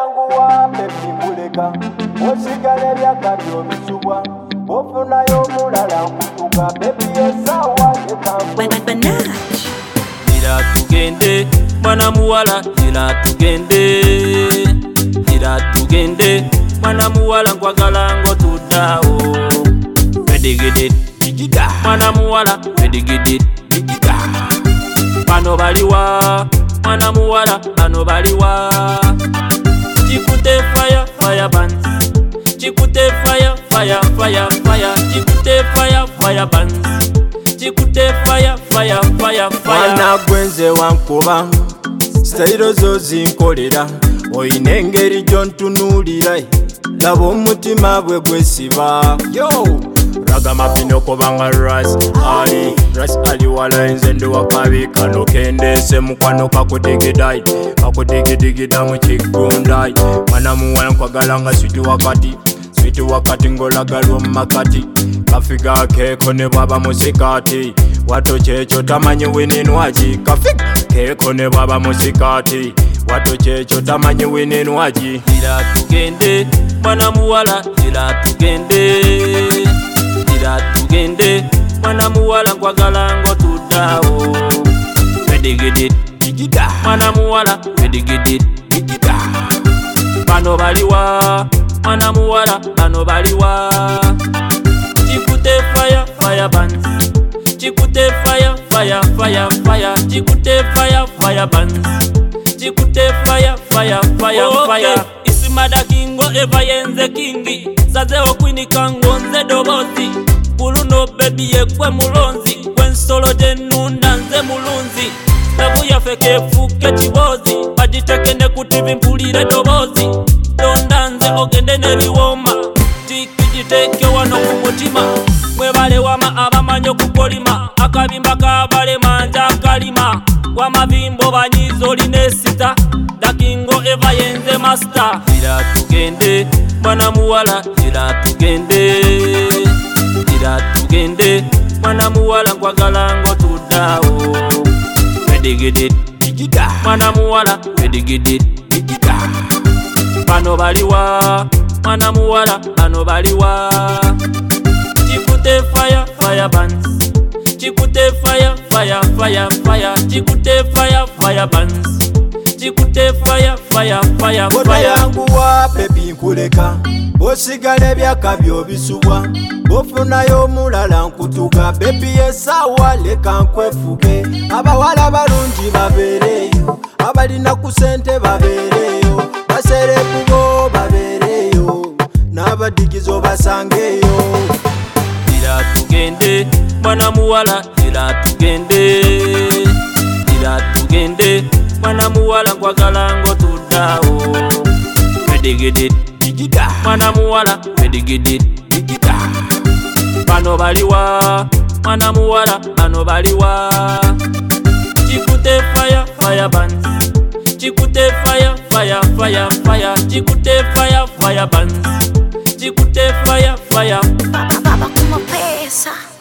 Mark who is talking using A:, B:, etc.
A: yanguwa pepibuleka osigale byakabyo bisubwa ofunayo mulala nkutuka bebi esawa yekambu
B: ira tugende mwana muwala ira tugende mwana muwala nkwagala ngo tuddaawo bedigidi digida mwana muwala bedigidi digida bano baliwa mwana muwala bano baliwa chikute fire fire bands chikute fire fire fire fire chikute fire fire bands chikute fire fire fire fire
A: mwana gwenze wankuba stayiro zo zinkolera oyina engeri gyontunuulira laba omutima bwe gwesiba yo raga mapino kubanga ras ali wala enze ndi wakabi kano kendese mukwano kakudigida mu kigundai mwana muwala nkwagala nga switi wakati ngolagalwa mu makati kafiga keeko ne bwaba musikati wato kyekyo tamanyi wininwaki kafiga keeko ne bwaba musikati wato kyekyo tamanyi wininwaki
B: ira tugende mwana muwala ira tugende mwana muwala nkwagala ngo tuddaawo bedigidi digida mwana muwala bedigidi digida bano baliwa mwana muwala bano baliwa chikute fire fire bands chikute fire fire fire fire chikute fire fire bands chikute fire fire fire fire isimada kingo eva yenze kingi sazeho kwinika ngonze dobozi buluno bebi yekwe mulonzi kwensolo tenunda nze mulunzi nabuya feke fuke chibozi bajitekene kutivi mpulire dobozi londa nze ogende nebiwoma tikijiteke wano kumutima mwebale wama abamanyo kukolima akabimba kabale manja kalima wamavimbo banyizo linesita dakingo eva yenze master ira tugende mwana muwala ira tugende mwana muwala nkwagala ngo tuddaawo bedigidi digida mwana muwala bedigidi digida bano baliwa mwana muwala bano baliwa chikute fire fire bands chikute fire fire fire fire chikute fire fire bands chikute fire fire fire fire yanguwa baby nkuleka osigale byakabyo bisubwa ofunayo mulala nkutuka baby esawa leka nkwefuge abawala balungi babeereyo abalina ku sente babeereyo baserebubo babeereyo n'abadigizo basangeyo ira tugende mwana muwala ira tugende mwana muwala nkwagala ngo tuddaawo bedigidi digida mwana muwala bedigidi digida bano baliwa mwana muwala bano baliwa chikute fire fire bands chikute fire fire fire fire chikute fire fire bands chikute fire fire
C: baba como pesa